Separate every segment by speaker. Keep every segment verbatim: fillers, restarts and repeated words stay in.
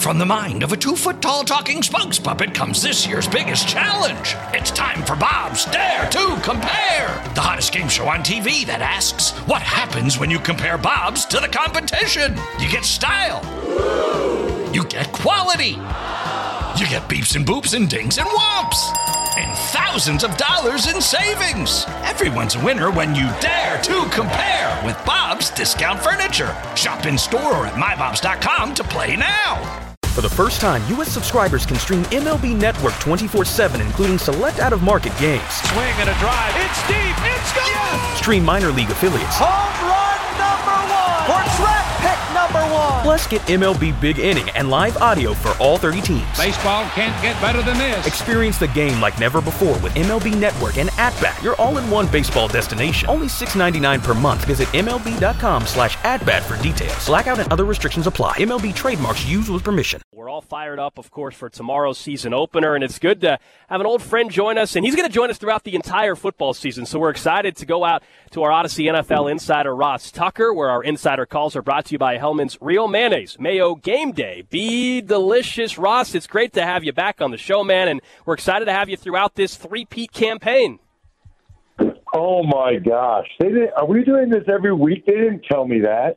Speaker 1: From the mind of a two-foot-tall talking spokes puppet comes this year's biggest challenge. It's time for Bob's Dare to Compare, the hottest game show on T V that asks, what happens when you compare Bob's to the competition? You get style. You get quality. You get beeps and boops and dings and whomps. And thousands of dollars in savings. Everyone's a winner when you dare to compare with Bob's Discount Furniture. Shop in store or at my bobs dot com to play now.
Speaker 2: For the first time, U S subscribers can stream M L B Network twenty-four seven, including select out-of-market games.
Speaker 3: Swing and a drive. It's deep. It's gone. Yes!
Speaker 2: Stream minor league affiliates.
Speaker 3: Home run number one. Or track pick number one.
Speaker 2: Plus, get M L B Big Inning and live audio for all thirty teams.
Speaker 3: Baseball can't get better than this.
Speaker 2: Experience the game like never before with M L B Network and At-Bat, your all-in-one baseball destination. Only six dollars and ninety-nine cents per month. Visit M L B dot com slash at-bat for details. Blackout and other restrictions apply. M L B trademarks used with permission.
Speaker 4: We're all fired up, of course, for tomorrow's season opener, and it's good to have an old friend join us, and he's going to join us throughout the entire football season, so we're excited to go out to our Odyssey N F L insider, Ross Tucker, where our insider calls are brought to you by Hellman's Real Mayonnaise. Mayo Game Day. Be delicious. Ross, it's great to have you back on the show, man, and we're excited to have you throughout this three-peat campaign.
Speaker 5: Oh, my gosh. They didn't, are we doing this every week? They didn't tell me that.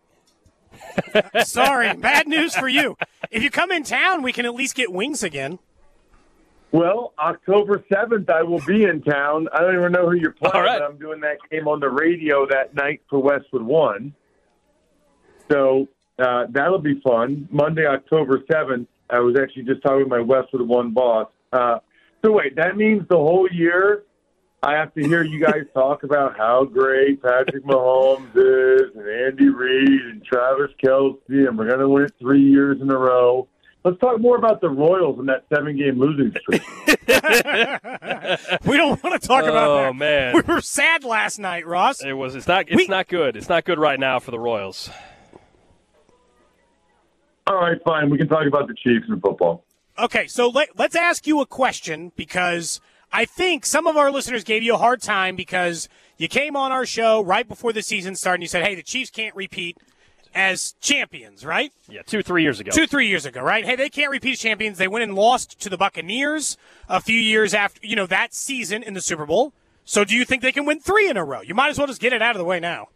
Speaker 6: Sorry, bad news for you. If you come in town, we can at least get wings again.
Speaker 5: Well, October seventh, I will be in town. I don't even know who you're playing,
Speaker 4: All right.
Speaker 5: but I'm doing that game on the radio that night for Westwood One. So uh, that'll be fun. Monday, October seventh, I was actually just talking with my Westwood One boss. Uh, so wait, that means the whole year I have to hear you guys talk about how great Patrick Mahomes is and Andy Reid and Travis Kelce, and we're going to win it three years in a row. Let's talk more about the Royals and that seven-game losing streak.
Speaker 6: We don't want to talk about that.
Speaker 4: Oh, man.
Speaker 6: We were sad last night, Ross.
Speaker 4: It was. It's not. It's
Speaker 6: We-
Speaker 4: not good. It's not good right now for the Royals.
Speaker 5: All right, fine. We can talk about the Chiefs and football.
Speaker 6: Okay, so let, let's ask you a question because I think some of our listeners gave you a hard time because you came on our show right before the season started and you said, hey, the Chiefs can't repeat as champions, right?
Speaker 4: Yeah, two, three years ago.
Speaker 6: Two, three years ago, right? Hey, they can't repeat as champions. They went and lost to the Buccaneers a few years after, you know, that season in the Super Bowl. So do you think they can win three in a row? You might as well just get it out of the way now.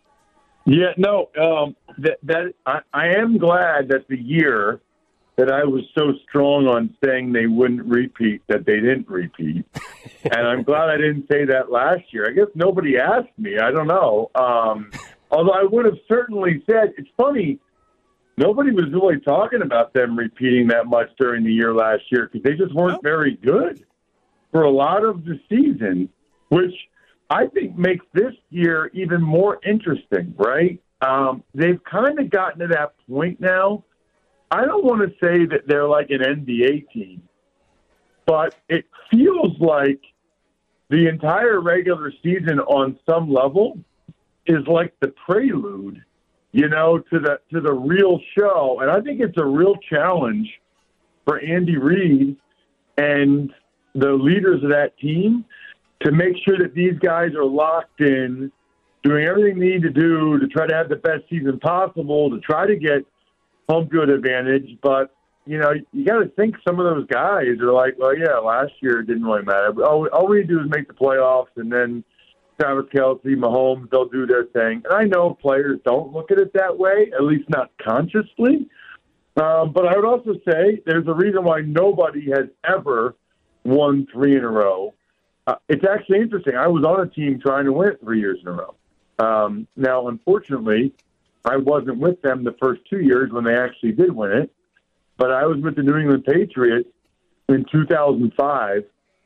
Speaker 5: Yeah, no, um, that, that I, I am glad that the year that I was so strong on saying they wouldn't repeat, that they didn't repeat. And I'm glad I didn't say that last year. I guess nobody asked me. I don't know. Um, although I would have certainly said, it's funny, nobody was really talking about them repeating that much during the year last year because they just weren't very good for a lot of the season, which I think makes this year even more interesting, right? Um, they've kind of gotten to that point now. I don't want to say that they're like an N B A team, but it feels like the entire regular season on some level is like the prelude, you know, to the to the real show. And I think it's a real challenge for Andy Reid and the leaders of that team to make sure that these guys are locked in, doing everything they need to do to try to have the best season possible, to try to get home field advantage. But, you know, you got to think some of those guys are like, well, yeah, last year it didn't really matter. All, all we do is make the playoffs, and then Travis Kelce, Mahomes, they'll do their thing. And I know players don't look at it that way, at least not consciously. Um, but I would also say there's a reason why nobody has ever won three in a row. Uh, it's actually interesting. I was on a team trying to win it three years in a row. Um, now, unfortunately, I wasn't with them the first two years when they actually did win it, but I was with the New England Patriots in two thousand five,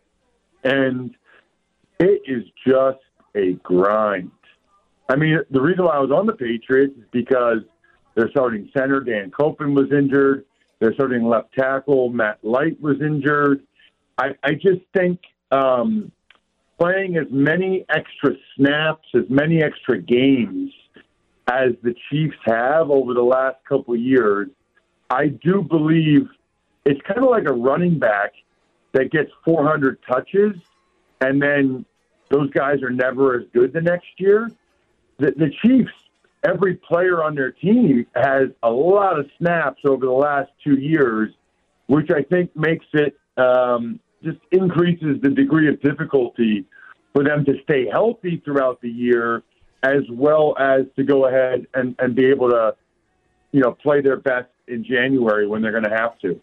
Speaker 5: and it is just a grind. I mean, the reason why I was on the Patriots is because their starting center, Dan Copen, was injured. Their starting left tackle, Matt Light, was injured. I, I just think um, playing as many extra snaps, as many extra games as the Chiefs have over the last couple of years, I do believe it's kind of like a running back that gets four hundred touches, and then those guys are never as good the next year. The, the Chiefs, every player on their team has a lot of snaps over the last two years, which I think makes it um, just increases the degree of difficulty for them to stay healthy throughout the year, as well as to go ahead and, and be able to, you know, play their best in January when they're going to have to.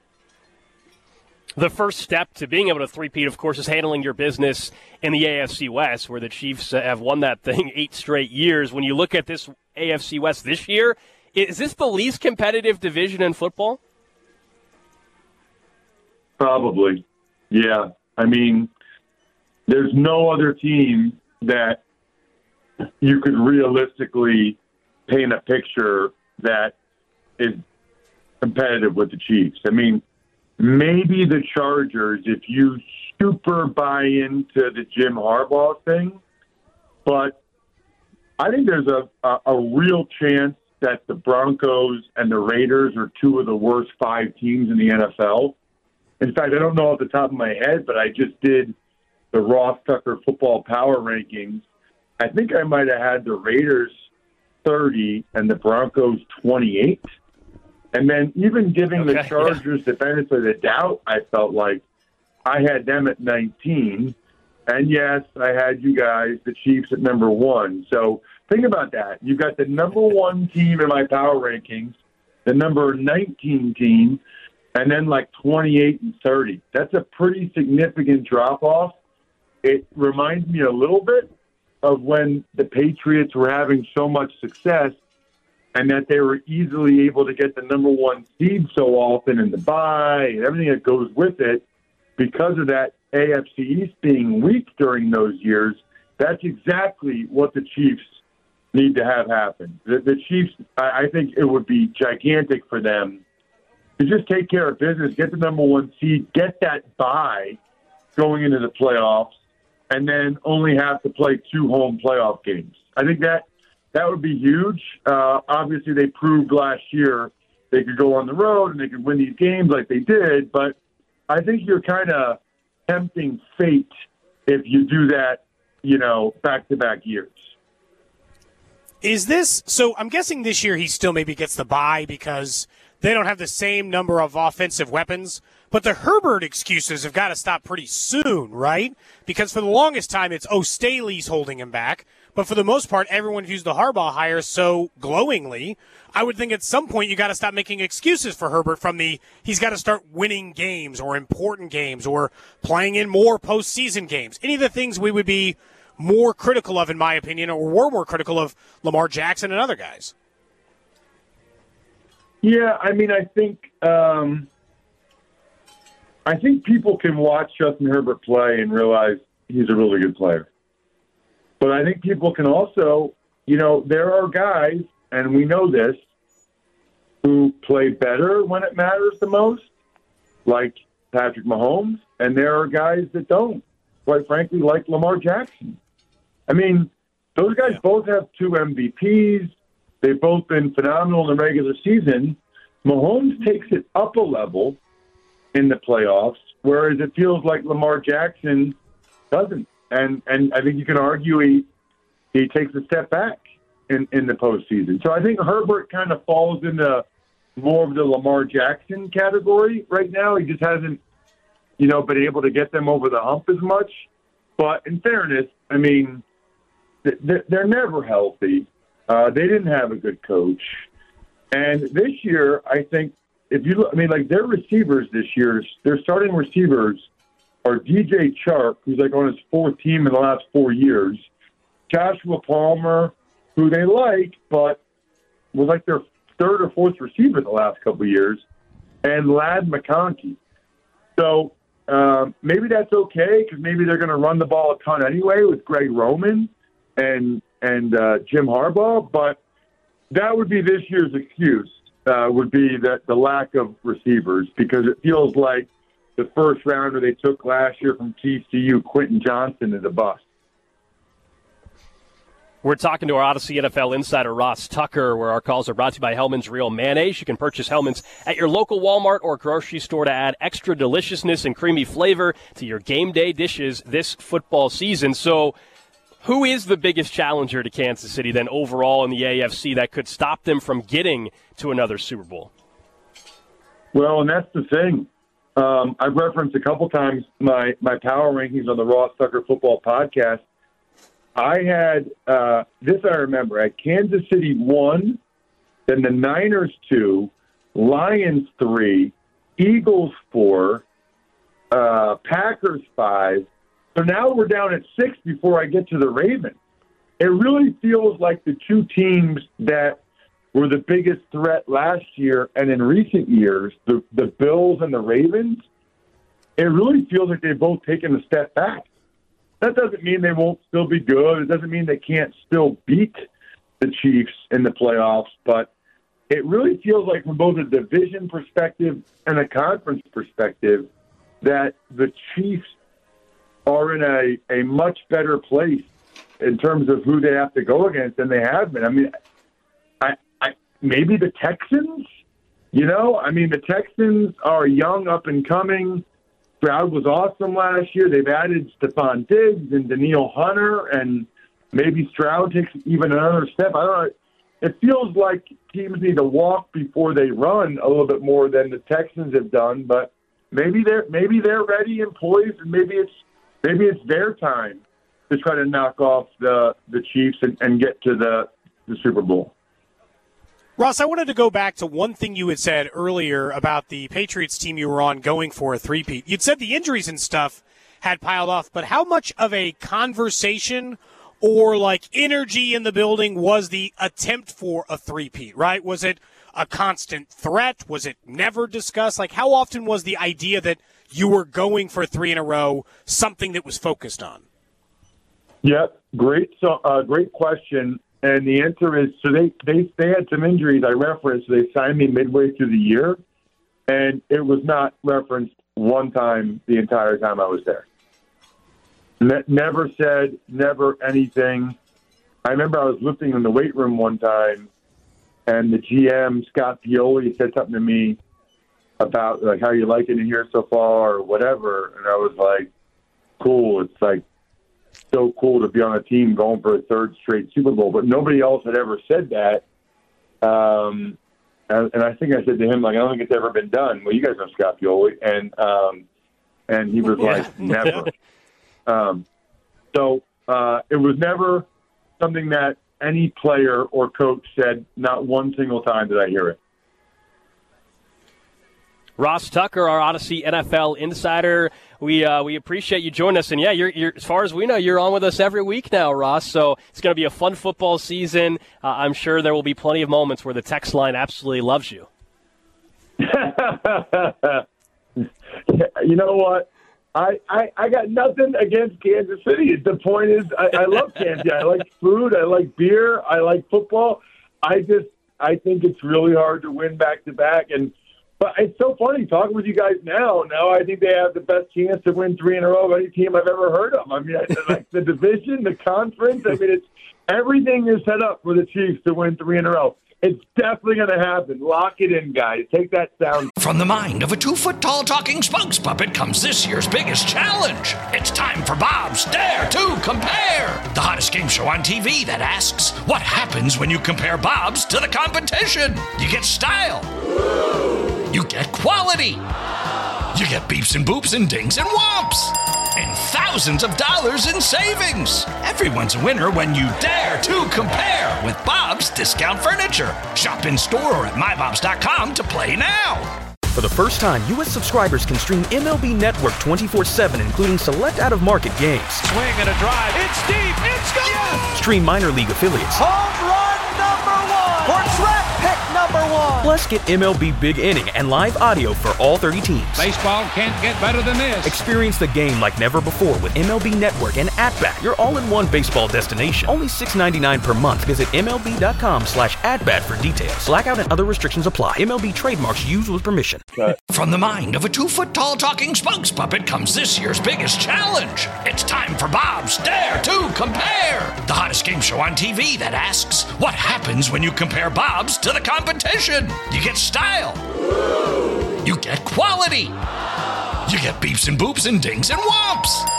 Speaker 4: The first step to being able to three-peat, of course, is handling your business in the A F C West, where the Chiefs have won that thing eight straight years. When you look at this A F C West this year, is this the least competitive division in football?
Speaker 5: Probably, yeah. I mean, there's no other team that you could realistically paint a picture that is competitive with the Chiefs. I mean, maybe the Chargers, if you super buy into the Jim Harbaugh thing, but I think there's a, a, a real chance that the Broncos and the Raiders are two of the worst five teams in the N F L. In fact, I don't know off the top of my head, but I just did the Ross Tucker Football Power Rankings. I think I might have had the Raiders thirty and the Broncos twenty-eight. And then even giving okay, the Chargers yeah. the benefit of the doubt, I felt like I had them at nineteen. And, yes, I had you guys, the Chiefs, at number one. So think about that. You've got the number one team in my power rankings, the number nineteen team, and then like twenty-eight and thirty. That's a pretty significant drop-off. It reminds me a little bit of when the Patriots were having so much success and that they were easily able to get the number one seed so often in the bye and everything that goes with it because of that A F C East being weak during those years. That's exactly what the Chiefs need to have happen. The, the Chiefs, I, I think it would be gigantic for them to just take care of business, get the number one seed, get that bye going into the playoffs, and then only have to play two home playoff games. I think that that would be huge. Uh, obviously, they proved last year they could go on the road and they could win these games like they did, but I think you're kind of tempting fate if you do that, you know, back-to-back years.
Speaker 6: Is this – so I'm guessing this year he still maybe gets the bye because they don't have the same number of offensive weapons. But the Herbert excuses have got to stop pretty soon, right? Because for the longest time, it's, oh, Staley's holding him back. But for the most part, everyone views the Harbaugh hire so glowingly. I would think at some point you got to stop making excuses for Herbert from the he's got to start winning games or important games or playing in more postseason games. Any of the things we would be more critical of, in my opinion, or were more critical of Lamar Jackson and other guys.
Speaker 5: Yeah, I mean, I think um, I think people can watch Justin Herbert play and realize he's a really good player. But I think people can also, you know, there are guys, and we know this, who play better when it matters the most, like Patrick Mahomes, and there are guys that don't, quite frankly, like Lamar Jackson. I mean, those guys yeah. both have two M V Ps. They've both been phenomenal in the regular season. Mahomes takes it up a level in the playoffs, whereas it feels like Lamar Jackson doesn't. And and I think you can argue he he takes a step back in, in the postseason. So I think Herbert kind of falls into more of the Lamar Jackson category right now. He just hasn't, you know, been able to get them over the hump as much. But in fairness, I mean, they're never healthy. Uh, they didn't have a good coach. And this year, I think, if you look, I mean, like their receivers this year, their starting receivers are D J Chark, who's like on his fourth team in the last four years, Joshua Palmer, who they like, but was like their third or fourth receiver the last couple of years, and Ladd McConkey. So um, maybe that's okay because maybe they're going to run the ball a ton anyway with Greg Roman and and uh, Jim Harbaugh, but that would be this year's excuse, uh, would be that the lack of receivers, because it feels like the first rounder they took last year from T C U, Quentin Johnson, is a bust.
Speaker 4: We're talking to our Odyssey N F L insider, Ross Tucker, where our calls are brought to you by Hellman's Real Mayonnaise. You can purchase Hellman's at your local Walmart or grocery store to add extra deliciousness and creamy flavor to your game day dishes this football season. So Who is the biggest challenger to Kansas City then overall in the A F C that could stop them from getting to another Super Bowl?
Speaker 5: Well, and that's the thing. Um, I've referenced a couple times my, my power rankings on the Ross Tucker Football Podcast. I had, uh, this I remember, at Kansas City one, then the Niners two, Lions three, Eagles four, uh, Packers five. So now we're down at six before I get to the Ravens. It really feels like the two teams that were the biggest threat last year and in recent years, the, the Bills and the Ravens, it really feels like they've both taken a step back. That doesn't mean they won't still be good. It doesn't mean they can't still beat the Chiefs in the playoffs, but it really feels like from both a division perspective and a conference perspective that the Chiefs are in a, a much better place in terms of who they have to go against than they have been. I mean, I, I maybe the Texans, you know? I mean, the Texans are young, up and coming. Stroud was awesome last year. They've added Stephon Diggs and Danielle Hunter, and maybe Stroud takes even another step. I don't know. It feels like teams need to walk before they run a little bit more than the Texans have done, but maybe they're maybe they're ready and poised, and maybe it's maybe it's their time to try to knock off the the Chiefs and, and get to the, the Super Bowl.
Speaker 6: Ross, I wanted to go back to one thing you had said earlier about the Patriots team you were on going for a three-peat. You'd said the injuries and stuff had piled off, but how much of a conversation or like energy in the building was the attempt for a three-peat, right? Was it a constant threat? Was it never discussed? Like, how often was the idea that you were going for three in a row something that was focused on?
Speaker 5: Yep, great, so, uh, great question. And the answer is, so they, they, they had some injuries I referenced. So they signed me midway through the year, and it was not referenced one time the entire time I was there. Ne- never said, never anything. I remember I was lifting in the weight room one time, and the G M, Scott Pioli, said something to me about, like, how you liking it here so far or whatever. And I was like, cool. It's like, so cool to be on a team going for a third straight Super Bowl, but nobody else had ever said that. Um, and, and I think I said to him, like, I don't think it's ever been done. Well, you guys know Scott Pioli, and um, and he was like, never. um, so uh, it was never something that any player or coach said. Not one single time did I hear it.
Speaker 4: Ross Tucker, our Odyssey N F L insider. We uh, we appreciate you joining us, and yeah, you're, you're as far as we know, you're on with us every week now, Ross. So it's going to be a fun football season. Uh, I'm sure there will be plenty of moments where the text line absolutely loves you.
Speaker 5: You know what? I, I, I got nothing against Kansas City. The point is, I, I love Kansas City. I like food. I like beer. I like football. I just I think it's really hard to win back to back, and. But it's so funny talking with you guys now. Now I think they have the best chance to win three in a row of any team I've ever heard of. I mean, I, like the division, the conference. I mean, it's everything is set up for the Chiefs to win three in a row. It's definitely going to happen. Lock it in, guys. Take that sound.
Speaker 1: From the mind of a two-foot-tall talking spokes puppet comes this year's biggest challenge. It's time for Bob's Dare to Compare, the hottest game show on T V that asks, what happens when you compare Bob's to the competition? You get style. You get quality. You get beeps and boops and dings and whomps. And thousands of dollars in savings. Everyone's a winner when you dare to compare with Bob's Discount Furniture. Shop in store or at my bobs dot com to play now.
Speaker 2: For the first time, U S subscribers can stream M L B Network twenty-four seven, including select out-of-market games.
Speaker 3: Swing and a drive. It's deep. It's gone. Yes.
Speaker 2: Stream minor league affiliates.
Speaker 3: Home run number one. Or track pick number one.
Speaker 2: Plus, get M L B Big Inning and live audio for all thirty teams.
Speaker 7: Baseball can't get better than this.
Speaker 2: Experience the game like never before with M L B Network and At-Bat, your all-in-one baseball destination. Only six dollars and ninety-nine cents per month. Visit MLB.com slash at-bat for details. Blackout and other restrictions apply. M L B trademarks used with permission.
Speaker 1: From the mind of a two-foot-tall talking spokes puppet comes this year's biggest challenge. It's time for Bob's Dare to Compare, the hottest game show on T V that asks, what happens when you compare Bob's to the competition? You get style. You get quality. You get beeps and boops and dings and whomps. And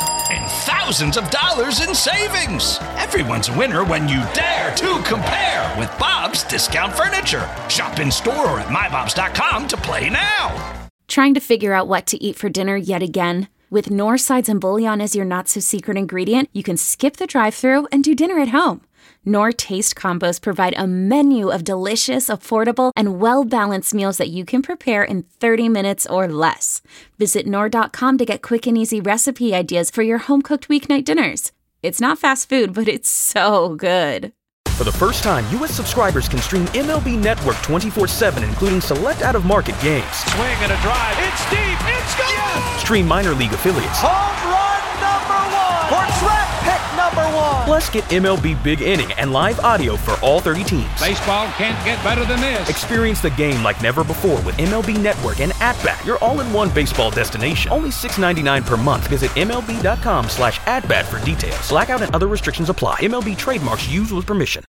Speaker 1: thousands of dollars in savings. Everyone's a winner when you dare to compare with Bob's Discount Furniture. Shop in store or at my bobs dot com to play now.
Speaker 8: Trying to figure out what to eat for dinner yet again? With Knorr sides and bouillon as your not-so-secret ingredient, you can skip the drive-thru and do dinner at home. Knorr Taste Combos provide a menu of delicious, affordable, and well-balanced meals that you can prepare in thirty minutes or less. Visit Knorr dot com to get quick and easy recipe ideas for your home-cooked weeknight dinners. It's not fast food, but it's so good.
Speaker 2: For the first time, U S subscribers can stream M L B Network twenty-four seven, including select out-of-market games.
Speaker 3: Swing and a drive. It's deep. It's gone. Yes!
Speaker 2: Stream minor league affiliates.
Speaker 3: Home run number one. Or track pick number one.
Speaker 2: Plus, get M L B Big Inning and live audio for all thirty teams.
Speaker 7: Baseball can't get better than this.
Speaker 2: Experience the game like never before with M L B Network and At-Bat, your all-in-one baseball destination. Only six dollars and ninety-nine cents per month. Visit M L B dot com slash at bat for details. Blackout and other restrictions apply. M L B trademarks used with permission.